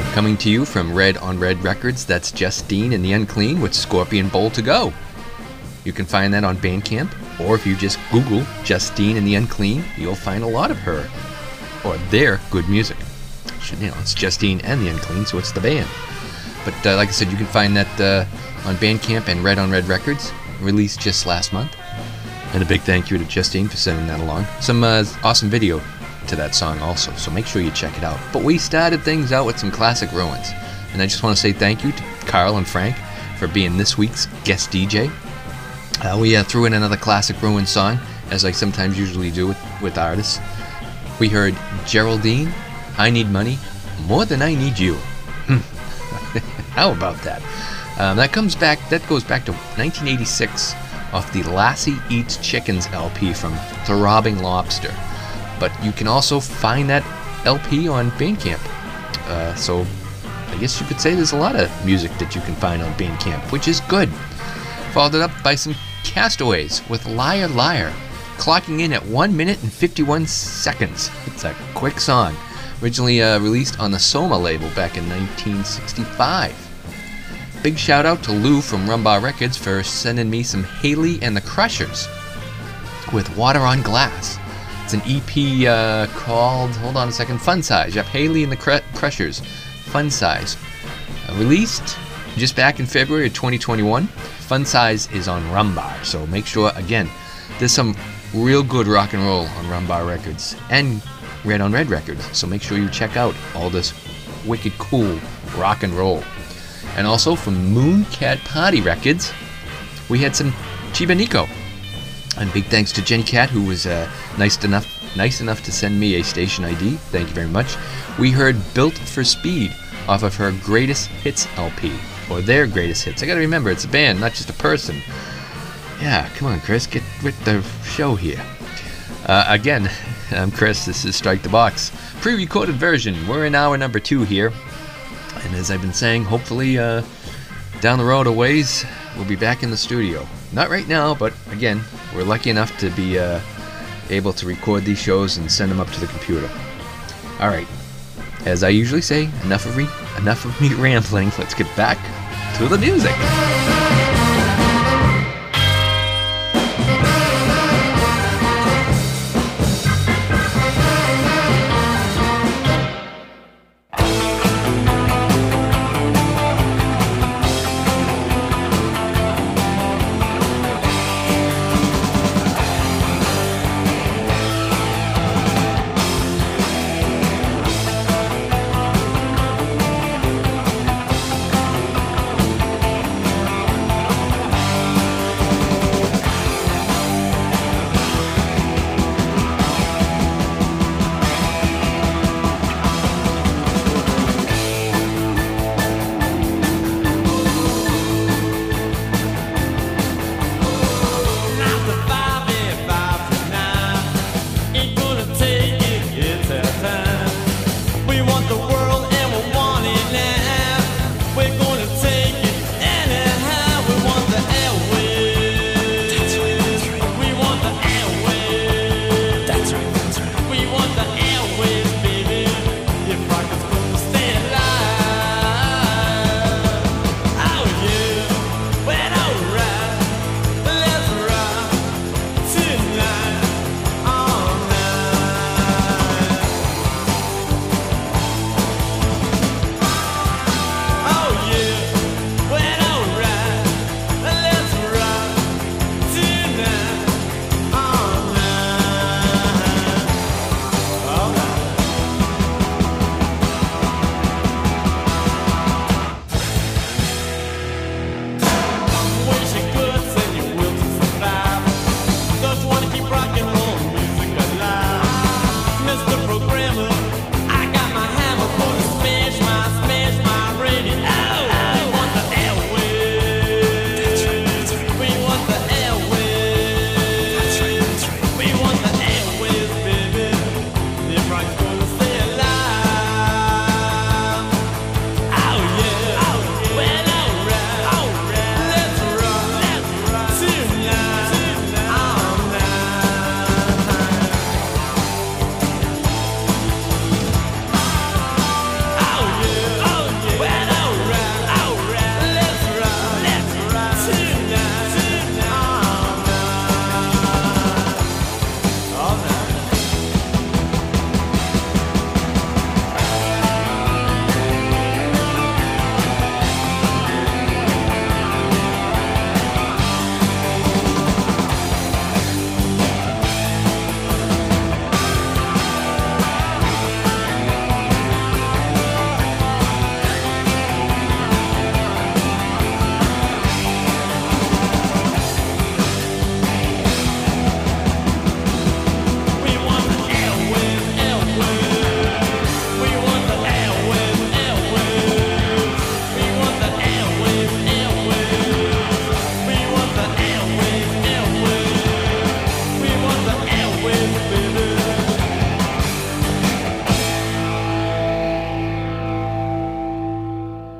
Coming to you from Red on Red Records, that's Justine and the Unclean with Scorpion Bowl to Go. You can find that on Bandcamp, or if you just Google Justine and the Unclean, you'll find a lot of her, or their good music. It's Justine and the Unclean, so it's the band. But like I said, you can find that on Bandcamp and Red on Red Records, released just last month. And a big thank you to Justine for sending that along. Some awesome video to that song also, so make sure you check it out. But we started things out with some classic ruins, and I just want to say thank you to Carl and Frank for being this week's guest DJ. We threw in another classic ruin song, as I sometimes usually do with artists. We heard Geraldine, I Need Money More Than I Need You. How about that? That goes back to 1986 off the Lassie Eats Chickens LP from Throbbing Lobster. But you can also find that LP on Bandcamp. So I guess you could say there's a lot of music that you can find on Bandcamp, which is good. Followed up by some Castaways with Liar Liar, clocking in at 1 minute and 51 seconds. It's a quick song. Originally released on the Soma label back in 1965. Big shout out to Lou from Rumbar Records for sending me some Haley and the Crushers with Water on Glass. It's an EP called, hold on a second, Fun Size. Yep, Haley and the Crushers, Fun Size. Released just back in February of 2021. Fun Size is on Rumbar, so make sure, again, there's some real good rock and roll on Rumbar Records and Red on Red Records, so make sure you check out all this wicked cool rock and roll. And also from Mooncat Party Records, we had some Chibanico. And big thanks to Jenny Cat, who was nice enough to send me a station ID. Thank you very much. We heard Built for Speed off of her Greatest Hits LP, or their Greatest Hits. I gotta remember, it's a band, not just a person. Yeah, come on, Chris, get with the show here. Again, I'm Chris, this is Strike the Box. Pre-recorded version, we're in hour number 2 here. And as I've been saying, hopefully down the road a ways, we'll be back in the studio. Not right now, but again, we're lucky enough to be able to record these shows and send them up to the computer. Alright, as I usually say, enough of me rambling. Let's get back to the music.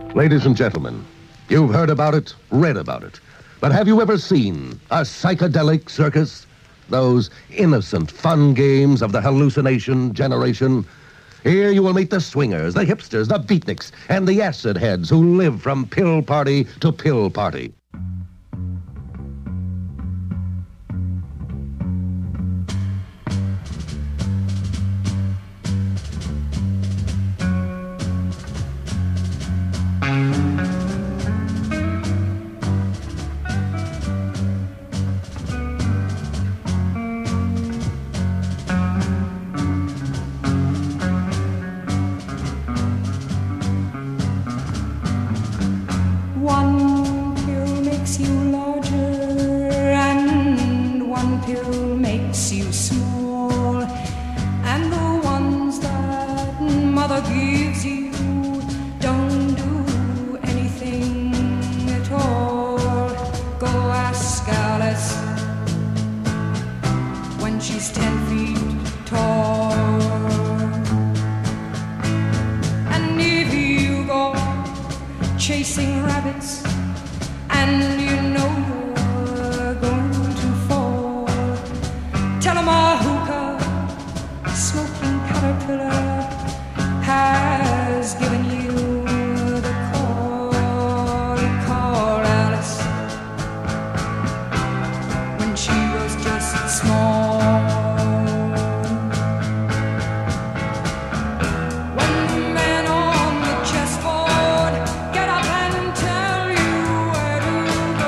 Ladies and gentlemen, you've heard about it, read about it. But have you ever seen a psychedelic circus? Those innocent, fun games of the hallucination generation? Here you will meet the swingers, the hipsters, the beatniks, and the acid heads who live from pill party to pill party. One pill makes you larger and one pill makes you small, and the ones that mother gives you don't do anything at all. Go ask Alice when she's 10 feet tall. And if you go chasing rabbits and you know you're going to fall, tell 'em a hookah smoking caterpillar has given you the call. Call Alice when she was just small. When the man on the chessboard get up and tell you where to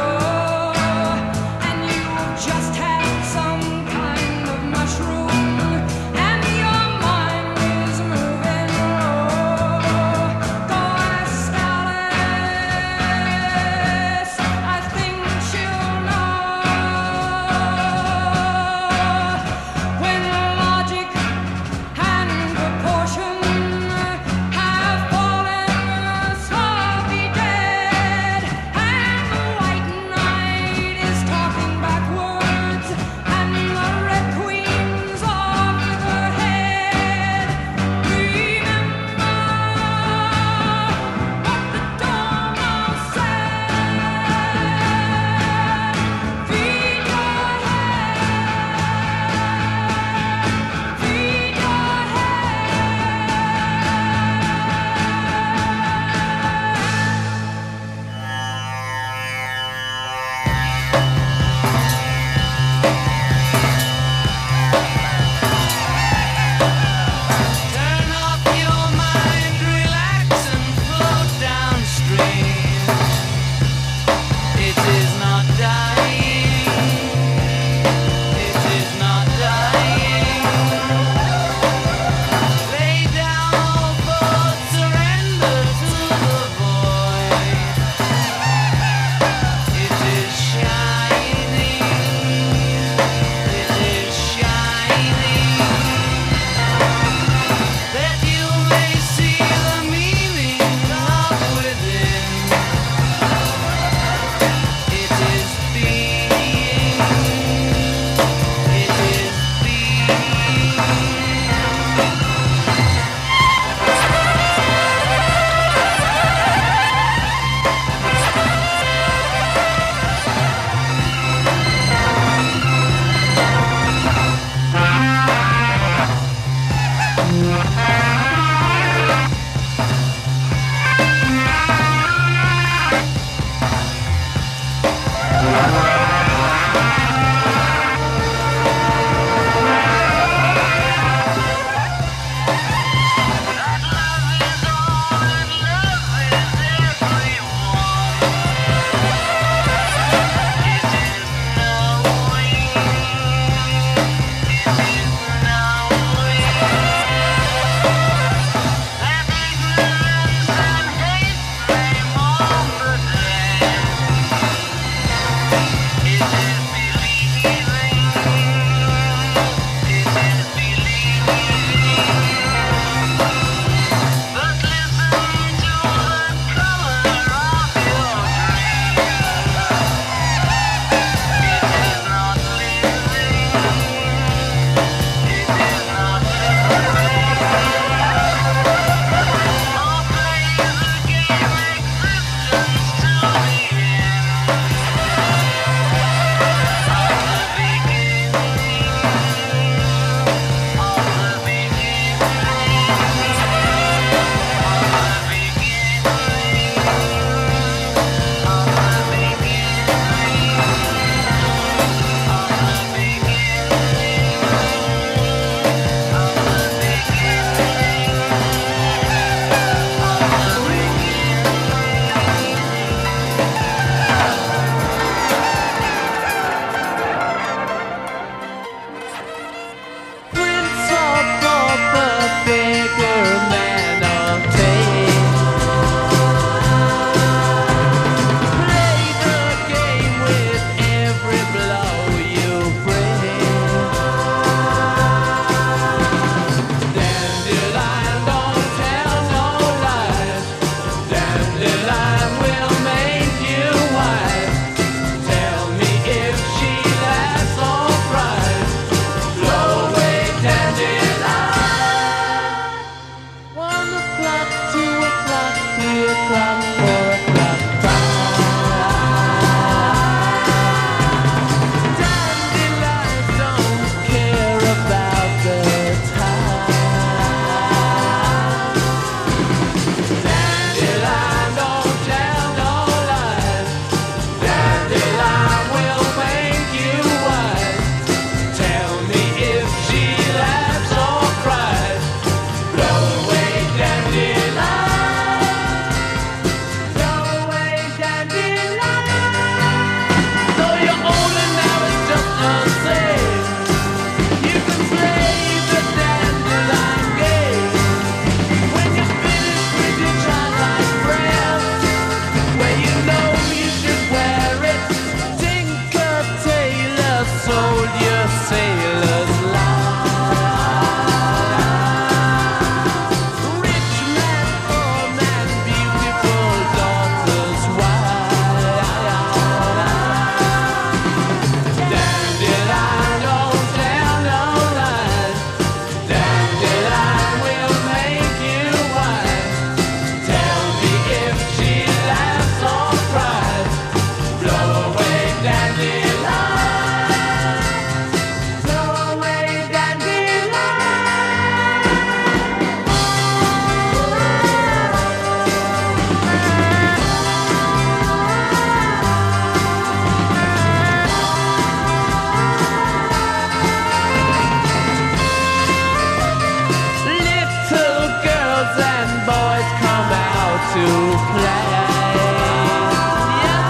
to play. Yes,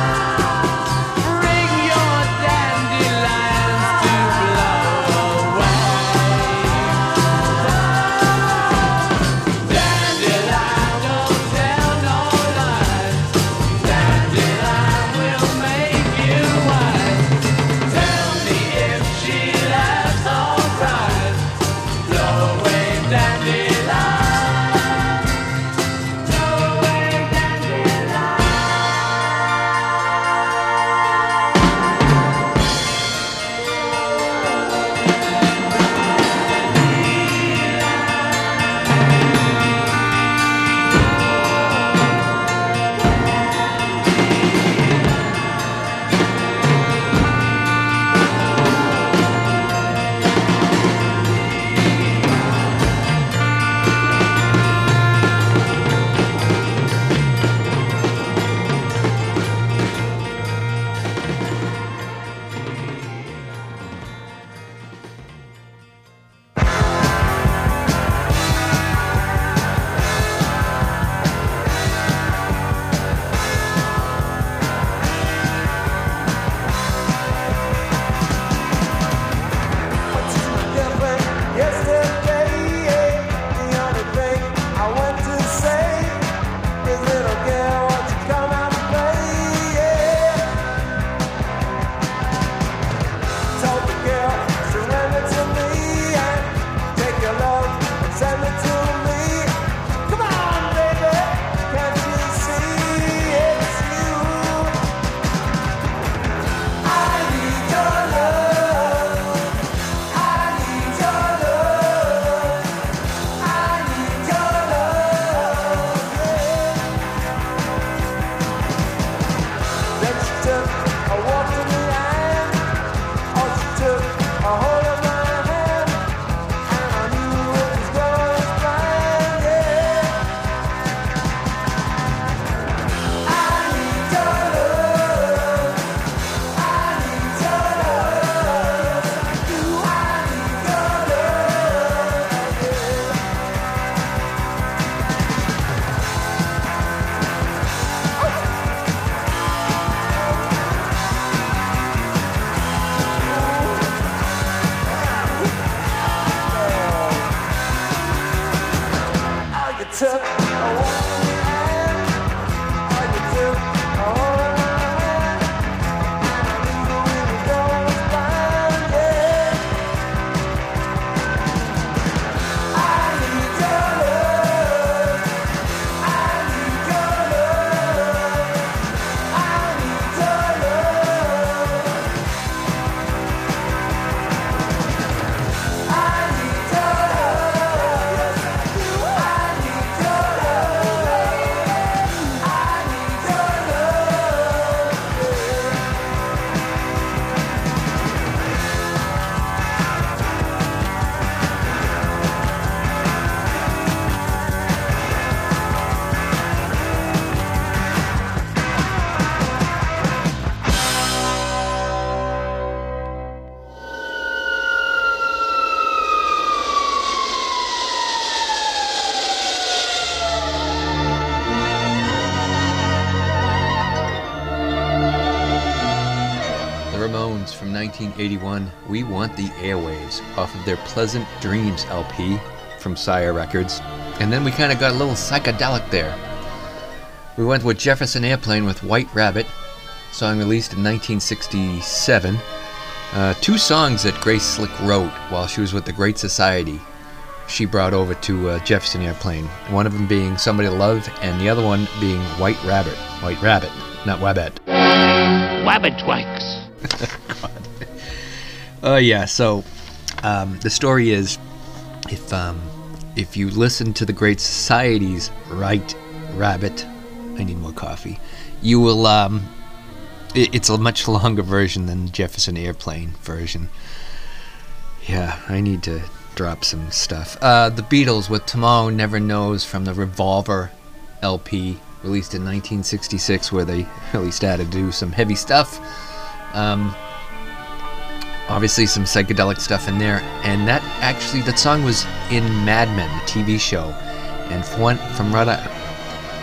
bring your dandelions to blow away. Dandelion, don't tell no lies. Dandelion will make you wise. Tell me if she laughs or cries. Blow away dandelion. Blow away dandelion. Ramones from 1981, We Want the Airwaves, off of their Pleasant Dreams LP from Sire Records. And then we kind of got a little psychedelic there. We went with Jefferson Airplane with White Rabbit, song released in 1967. Two songs that Grace Slick wrote while she was with the Great Society. She brought over to Jefferson Airplane. One of them being Somebody to Love, and the other one being White Rabbit. White Rabbit, not Wabbit. Wabbit Twanks. Yeah, so the story is, if you listen to the Great Society's White Rabbit, I need more coffee, you will, it's a much longer version than the Jefferson Airplane version. Yeah, I need to drop some stuff. The Beatles with Tomorrow Never Knows from the Revolver LP, released in 1966, where they really started to do some heavy stuff. Obviously some psychedelic stuff in there, and that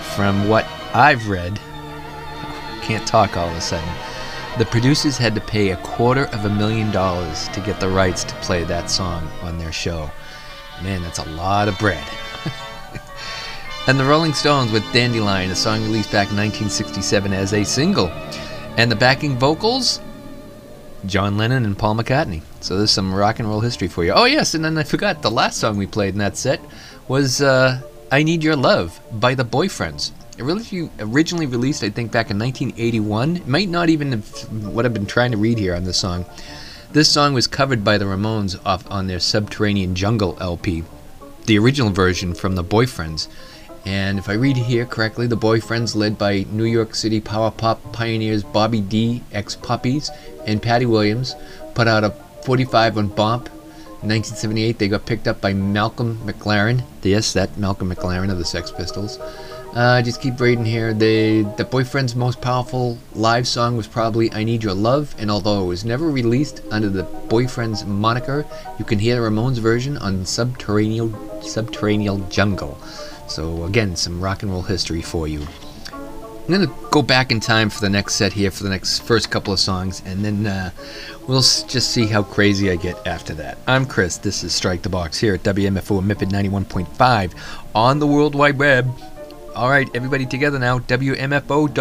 from what I've read, can't talk all of a sudden, the producers had to pay $250,000 to get the rights to play that song on their show. Man, that's a lot of bread. And the Rolling Stones with Dandelion, a song released back in 1967 as a single. And the backing vocals, John Lennon and Paul McCartney. So there's some rock and roll history for you. Oh yes, and then I forgot, the last song we played in that set was I Need Your Love by the Boyfriends. It originally released, I think, back in 1981. It might not even have what I've been trying to read here on this song. This song was covered by the Ramones on their Subterranean Jungle LP, the original version from the Boyfriends. And if I read here correctly, the Boyfriends, led by New York City power pop pioneers Bobby D, ex-Puppies, and Patty Williams, put out a 45 on Bump. In 1978, they got picked up by Malcolm McLaren. Yes, that Malcolm McLaren of the Sex Pistols. Just keep reading here. The Boyfriends' most powerful live song was probably I Need Your Love, and although it was never released under the Boyfriends moniker, you can hear the Ramones version on Subterranean Jungle. So again, some rock and roll history for you. I'm going to go back in time for the next set here, for the next first couple of songs, and then we'll just see how crazy I get after that. I'm Chris. This is Strike the Box here at WMFO MIPID 91.5 on the World Wide Web. All right, everybody together now, WMFO.org.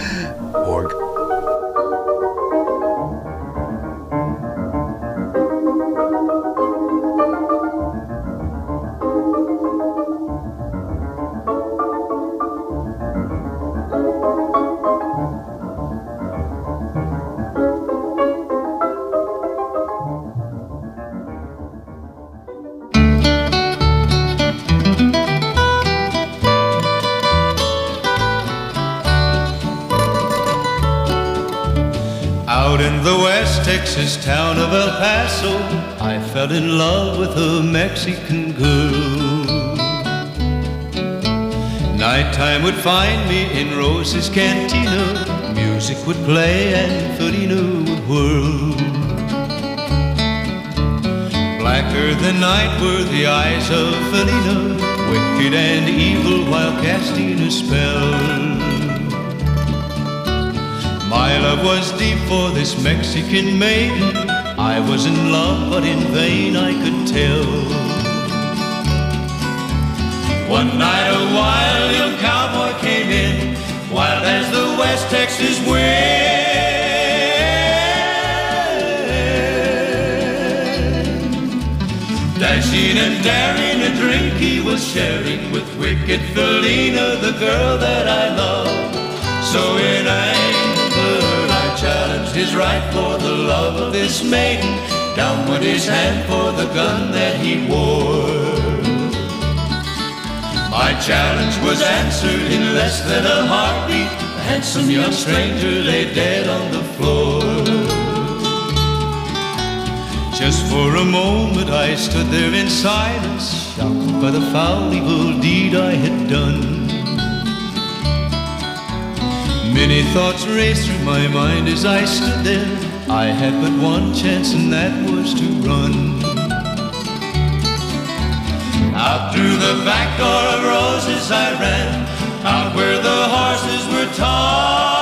Out in the West Texas town of El Paso, I fell in love with a Mexican girl. Nighttime would find me in Rose's Cantina. Music would play and Felina would whirl. Blacker than night were the eyes of Felina, wicked and evil while casting a spell. My love was deep for this Mexican maiden. I was in love, but in vain I could tell. One night a wild young cowboy came in, wild as the West Texas wind. Dashing and daring, a drink he was sharing with wicked Felina, the girl that I love. So in anger I challenged his right for the love of this maiden. Down went his hand for the gun that he wore. My challenge was answered in less than a heartbeat. The handsome young stranger lay dead on the floor. Just for a moment I stood there in silence, shocked by the foul evil deed I had done. Many thoughts raced through my mind as I stood there. I had but one chance, and that was to run. Out through the back door of Roses I ran, out where the horses were tied.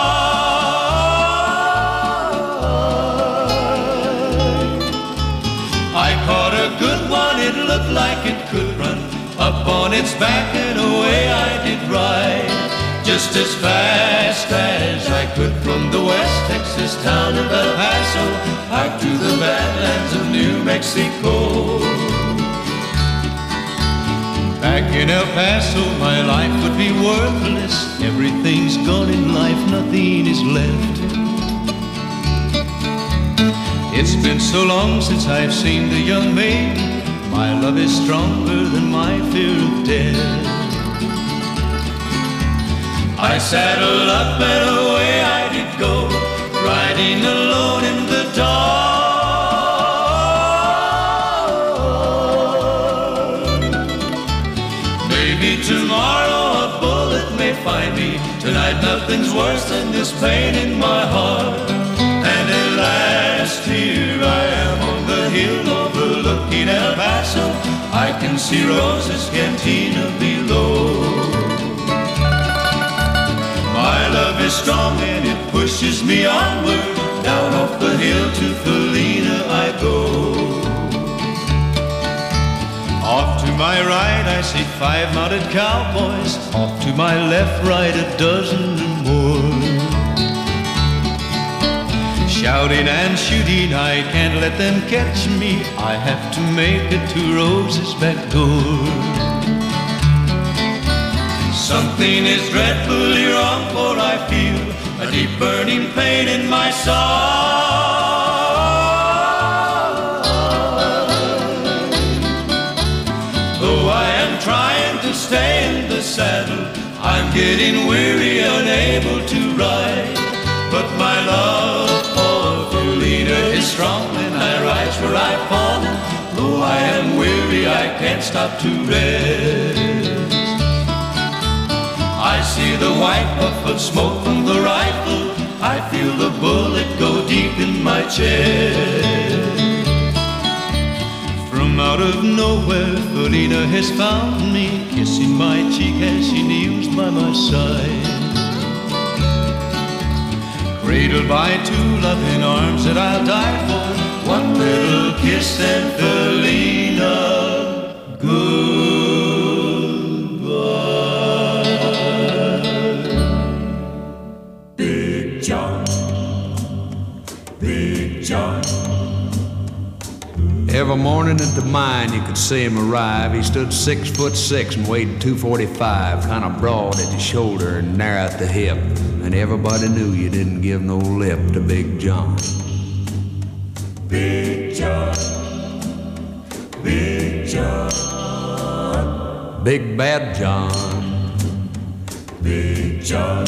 I caught a good one, it looked like it could run. Up on its back and away I did ride, just as fast as I could from the West Texas town of El Paso out to the badlands of New Mexico. Back in El Paso my life would be worthless. Everything's gone in life, nothing is left. It's been so long since I've seen the young maiden. My love is stronger than my fear of death. I saddled up and away I did go, riding alone in the dark. Maybe tomorrow a bullet may find me. Tonight nothing's worse than this pain in my heart. And at last here I am on the hill overlooking El Paso. I can see Rose's Cantina below. is strong and it pushes me onward. Down off the hill to Felina I go. Off to my right I see 5 mounted cowboys. Off to my left, right, a dozen or more. Shouting and shooting, I can't let them catch me. I have to make it to Rose's back door. Something is dreadfully wrong, for I feel a deep burning pain in my soul. Though I am trying to stay in the saddle, I'm getting weary, unable to ride. But my love for Felina is strong, and I rise where I've fallen. Though I am weary, I can't stop to rest. I see the white puff of smoke from the rifle. I feel the bullet go deep in my chest. From out of nowhere, Felina has found me, kissing my cheek as she kneels by my side. Cradled by 2 loving arms that I'll die for. One little kiss and Felina, goodbye. Big John, Big John. Every morning at the mine you could see him arrive. He stood 6'6" and weighed 245, kind of broad at the shoulder and narrow at the hip. And everybody knew you didn't give no lip to Big John. Big John, Big John, Big Bad John, Big John.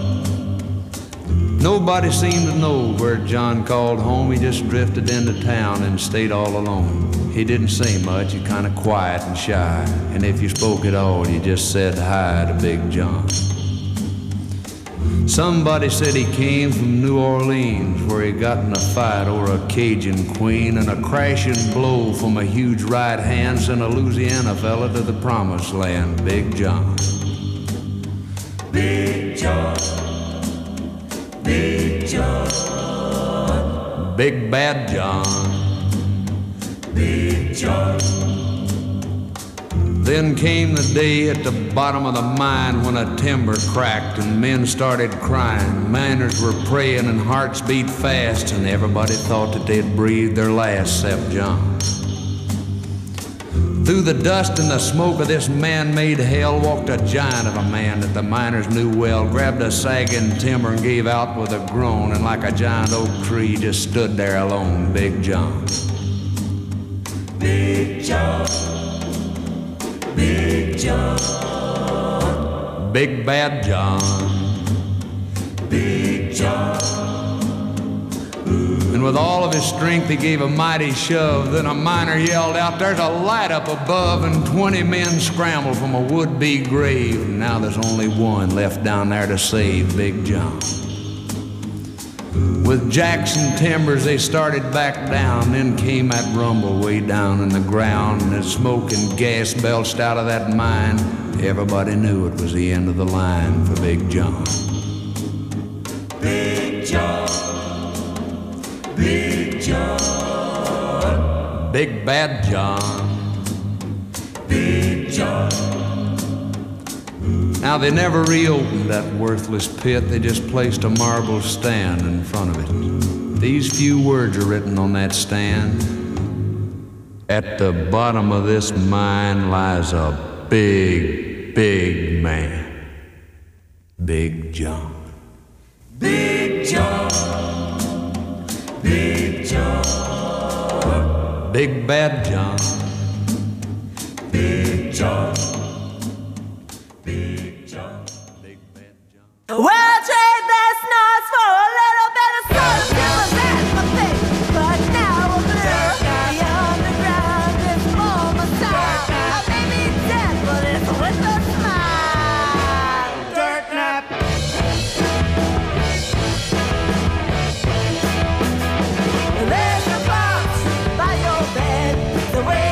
Nobody seemed to know where John called home. He just drifted into town and stayed all alone. He didn't say much, he kind of quiet and shy. And if you spoke at all, you just said hi to Big John. Somebody said he came from New Orleans, where he got in a fight over a Cajun queen, and a crashing blow from a huge right hand sent a Louisiana fella to the promised land, Big John. Big John, Big John, Big Bad John, Big John. Then came the day at the bottom of the mine when a timber cracked and men started crying. Miners were praying and hearts beat fast, and everybody thought that they'd breathed their last except John. Through the dust and the smoke of this man-made hell walked a giant of a man that the miners knew well, grabbed a sagging timber and gave out with a groan, and like a giant oak tree just stood there alone, Big John. Big John, Big John, Big Bad John, Big John. and with all of his strength he gave a mighty shove. Then a miner yelled out, "There's a light up above," and 20 men scrambled from a would-be grave. Now there's only one left down there to save Big John. With Jackson timbers they started back down. Then came that rumble way down in the ground, and as smoke and gas belched out of that mine, everybody knew it was the end of the line for Big John. Big John, Big John, Big Bad John, Big John. Now they never reopened that worthless pit. They just placed a marble stand in front of it. These few words are written on that stand: "At the bottom of this mine lies a big, big man, Big John." Big John, Big John, Big Bad John, Big John. Well, trade this noise for a little bit of sun. That's my thing, but now I'm blue. The underground is for my style. I may be dead, but it's with a smile. Dirt nap. There's a box by your bed. The way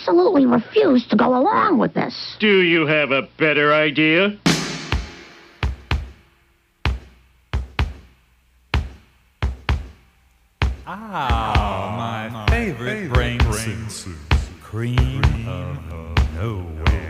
absolutely refuse to go along with this. Do you have a better idea? Ah, my favorite brain soup. Cream of nowhere.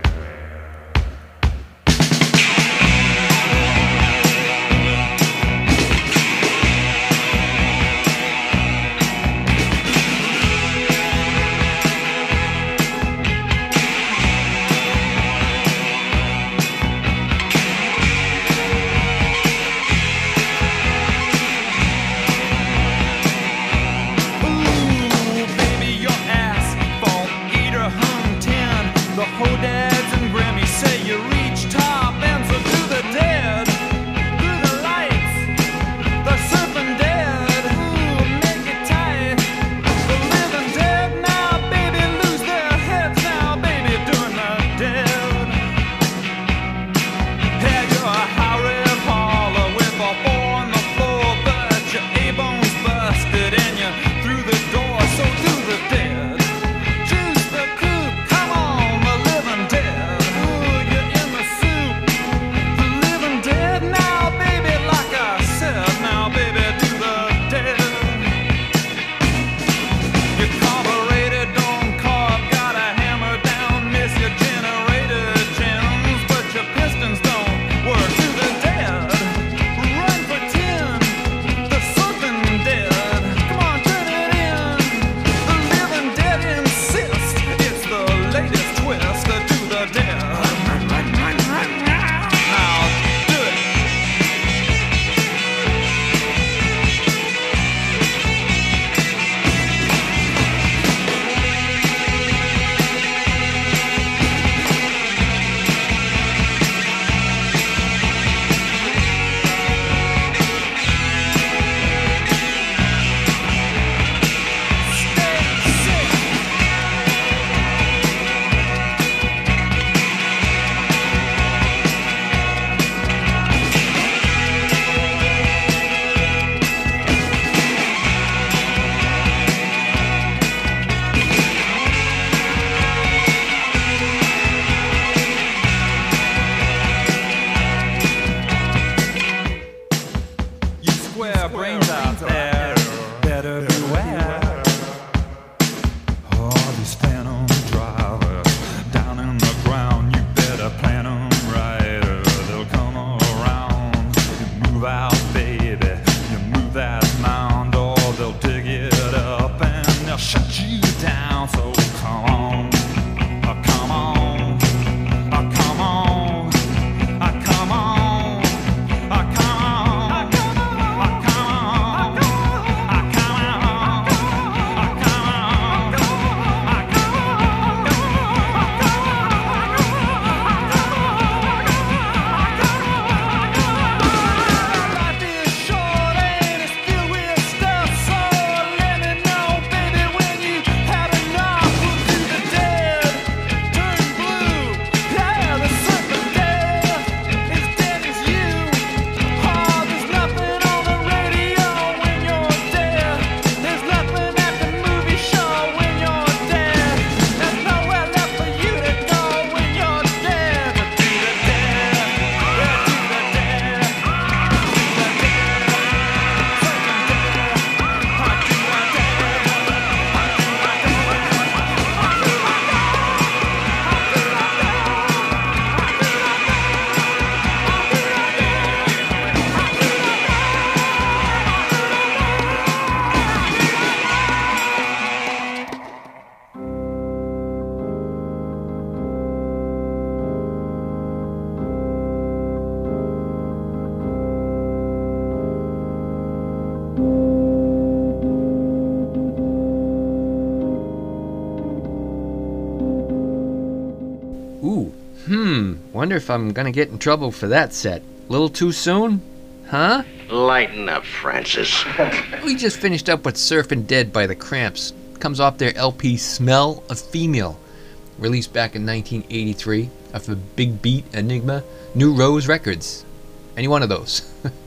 Wonder if I'm gonna get in trouble for that set. Little too soon? Huh? Lighten up, Francis. We just finished up with Surfin' Dead by the Cramps. Comes off their LP Smell of Female, released back in 1983 off of Big Beat Enigma, New Rose Records. Any one of those.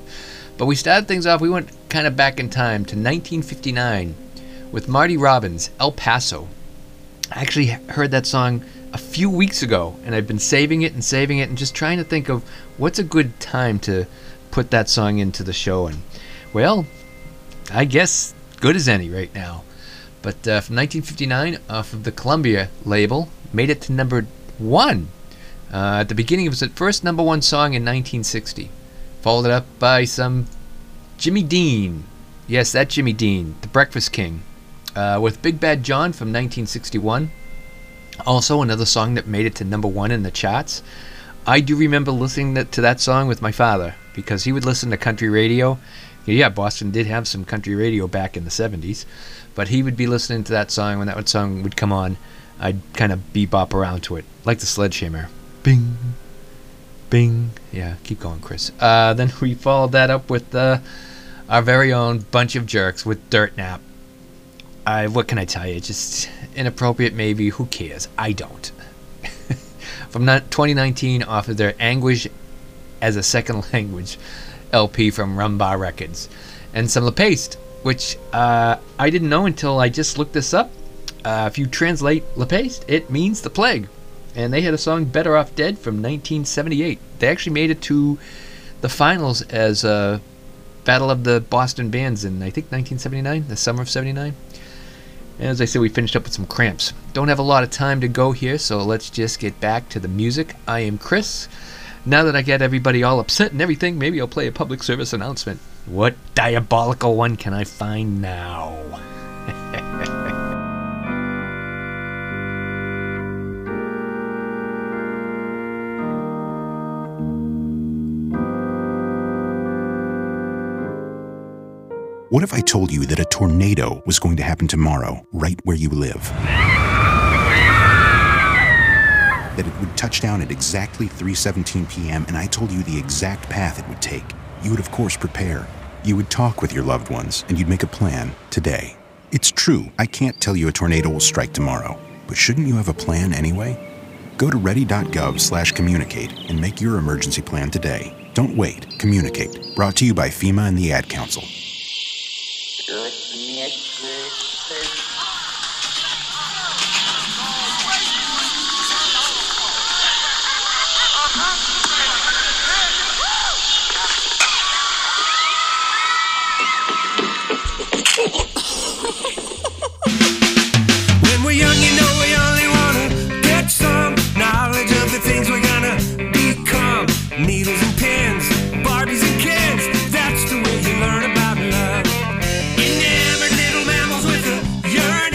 But we started things off, we went kind of back in time to 1959 with Marty Robbins, El Paso. I actually heard that song a few weeks ago, and I've been saving it and just trying to think of what's a good time to put that song into the show. And, well, I guess good as any right now. But from 1959, off of the Columbia label, made it to number 1. At the beginning, it was its first number 1 song in 1960. Followed up by some Jimmy Dean. Yes, that Jimmy Dean, the Breakfast King. With Big Bad John from 1961. Also another song that made it to number 1 in the charts. I do remember listening to that song with my father, because he would listen to country radio. Yeah, Boston did have some country radio back in the 70s, but he would be listening to that song. When that song would come on, I'd kind of bebop around to it, like the Sledgehammer. Bing, bing. Yeah, keep going, Chris. Then we followed that up with our very own Bunch of Jerks with Dirt Nap. What can I tell you? Just inappropriate, maybe. Who cares? I don't. From 2019, off of their Anguish as a Second Language LP from Rumbar Records. And some LePaste, which I didn't know until I just looked this up. If you translate LePaste, it means the plague. And they had a song, Better Off Dead, from 1978. They actually made it to the finals as a Battle of the Boston Bands in, I think, 1979, the summer of 79. And as I said, we finished up with some Cramps. Don't have a lot of time to go here, so let's just get back to the music. I am Chris. Now that I get everybody all upset and everything, maybe I'll play a public service announcement. What diabolical one can I find now? What if I told you that a tornado was going to happen tomorrow, right where you live? That it would touch down at exactly 3:17 p.m., and I told you the exact path it would take. You would, of course, prepare. You would talk with your loved ones, and you'd make a plan today. It's true, I can't tell you a tornado will strike tomorrow, but shouldn't you have a plan anyway? Go to ready.gov/communicate and make your emergency plan today. Don't wait. Communicate. Brought to you by FEMA and the Ad Council. When we're young, you know we only wanna get some knowledge of the things we're gonna become. Needles and pins, Barbies and kids, that's the way you learn about love. Enamored little mammals with a yearning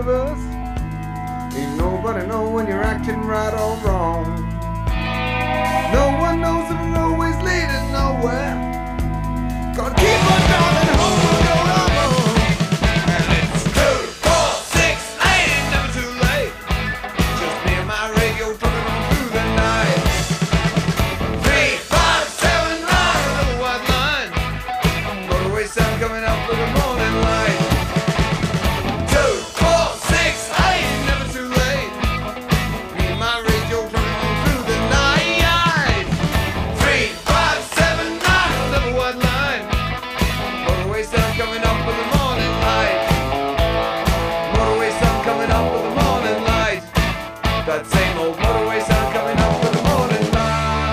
of us. Ain't nobody know when you're acting right or wrong. No one knows if the roadway's leading nowhere. Gonna keep on driving home and go home. And it's 2, 4, 6, 8, never too late. Just me and my radio trucking on through the night. 3, 5, 7, 9, another white line. Motorway sound coming up with the morning light. 2, 4, 6, 8, never too late. Me and my radio trucking on through the night. 3, 5, 7, 9, another white line. Motorway sound coming up with the morning light. Motorway sound coming up with the morning light. That same old motorway sound coming up with the morning light.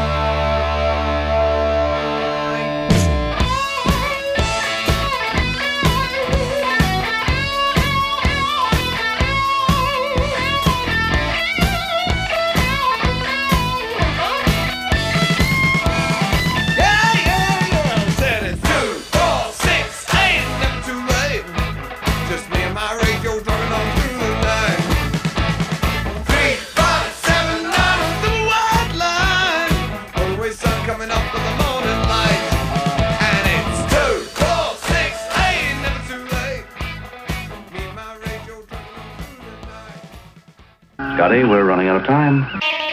Yeah, yeah, yeah. Said it's 2, 4, 6, 8, never too late. Just me and my radio drumming on through the night. 3, 5, 7, 9, the white line. Motorway sun coming up with the morning light. And it's 2, 4, 6, 8, never too late. Me and my radio drumming on through the night. Scotty, we're running out of time.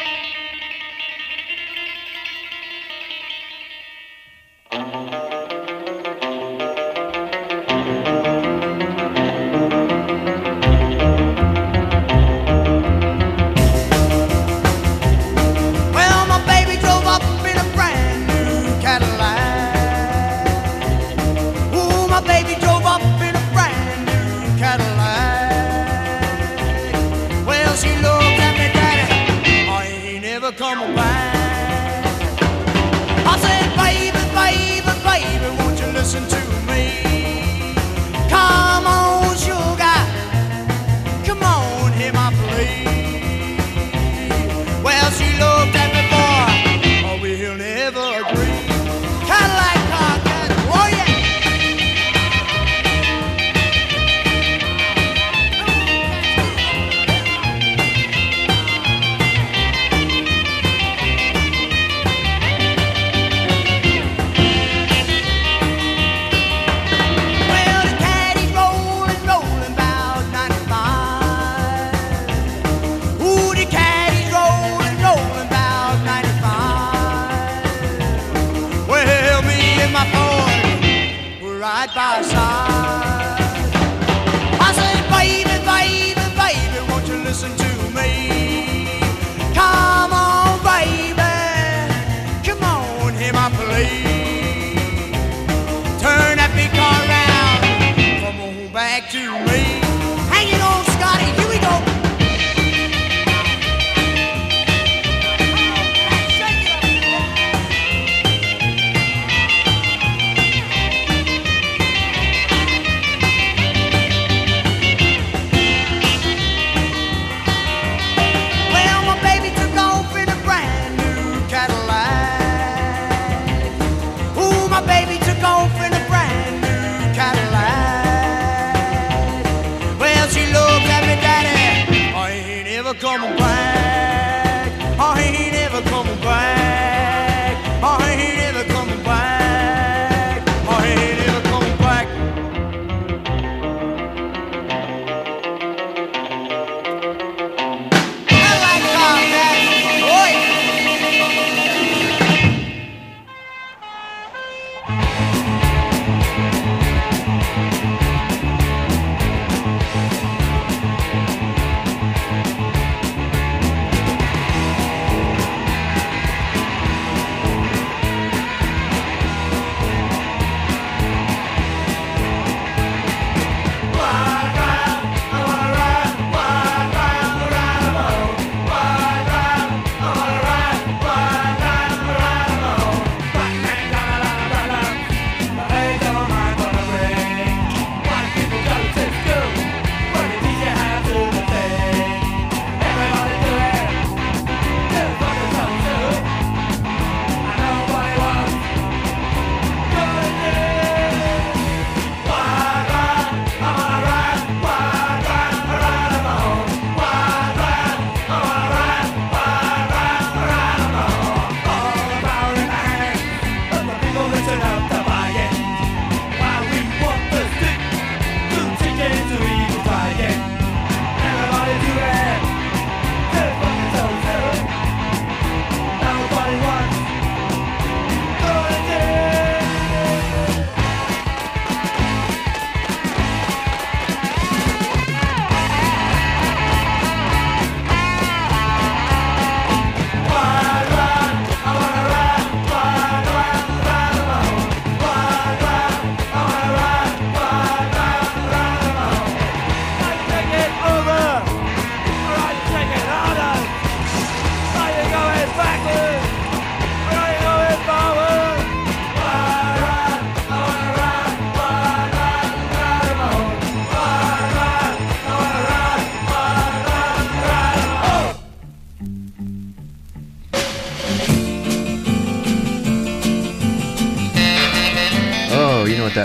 Well, my baby drove up in a brand new Cadillac. Ooh, my baby drove up in a brand new Cadillac. Well, she looked at me, Daddy, I ain't never coming back. I said, baby, baby, baby, won't you listen to me? Come on, sugar, come on, hear my plea. Well, she looked at me, boy, oh, we'll never agree. Cadillac car, Cadillac, oh yeah. Well, the caddy's rolling, rolling about 95. Ooh, the caddy's rolling, rolling about 95. Well, me and my boy were right by his side. I said, baby, baby, baby, won't you listen to me? Come on, baby, come on, hear my plea. Turn that big car around, come on back to me. Hang it on, Scotty, here we go. Well, my baby took off in a brand new Cadillac. Ooh, my baby took off in a brand new Cadillac. Well, she looked at me, Daddy, I ain't never coming back. I ain't never coming back. I ain't never coming back. I ain't never coming back. Cadillac car, Daddy, oh yeah.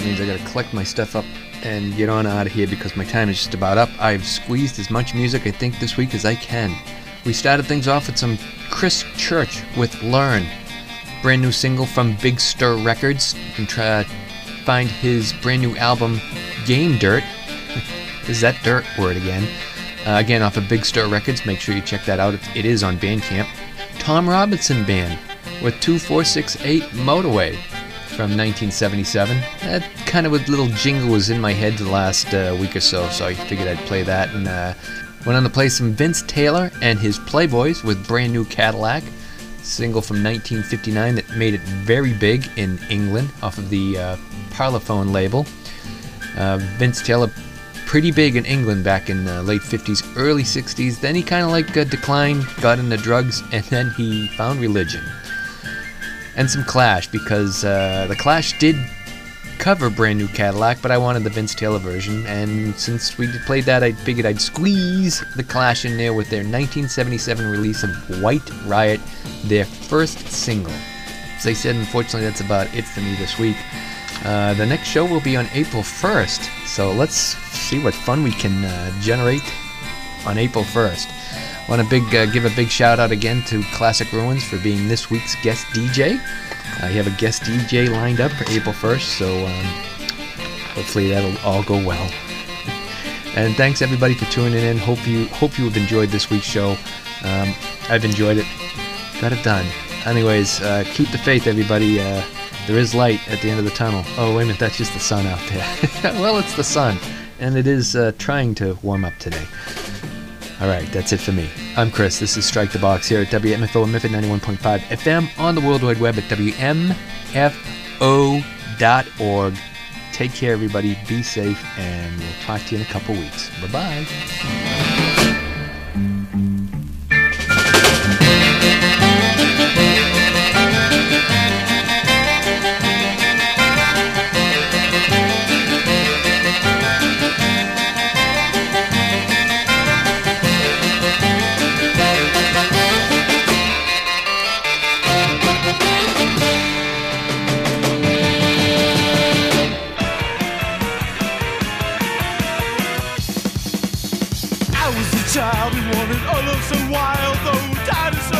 that means I gotta collect my stuff up and get on out of here because my time is just about up. I've squeezed as much music, I think, this week as I can. We started things off with some Chris Church with Learn. Brand new single from Big Stir Records. You can try find his brand new album, Game Dirt. Is that dirt word again? Again, off of Big Stir Records. Make sure you check that out. It is on Bandcamp. Tom Robinson Band with 2468 Motorway from 1977. That kind of a little jingle was in my head the last week or so I figured I'd play that. And went on to play some Vince Taylor and his Playboys with Brand New Cadillac, single from 1959 that made it very big in England off of the Parlophone label. Vince Taylor, pretty big in England back in the late 50s, early 60s. Then he kind of declined, got into drugs, and then he found religion. And some Clash, because the Clash did cover Brand New Cadillac, but I wanted the Vince Taylor version, and since we played that, I figured I'd squeeze the Clash in there with their 1977 release of White Riot, their first single. As I said, unfortunately, that's about it for me this week. The next show will be on April 1st, so let's see what fun we can generate on April 1st. Want to give a big shout out again to Classic Ruins for being this week's guest DJ. You have a guest DJ lined up for April 1st, so hopefully that'll all go well. And thanks everybody for tuning in. Hope you have enjoyed this week's show. I've enjoyed it. Got it done. Anyways, keep the faith, everybody. There is light at the end of the tunnel. Oh, wait a minute, that's just the sun out there. Well, it's the sun, and it is trying to warm up today. All right, that's it for me. I'm Chris. This is Strike the Box here at WMFO and Memphis 91.5 FM on the World Wide Web at WMFO.org. Take care, everybody. Be safe, and we'll talk to you in a couple weeks. Bye-bye. Child who wanted all of so wild, though tired of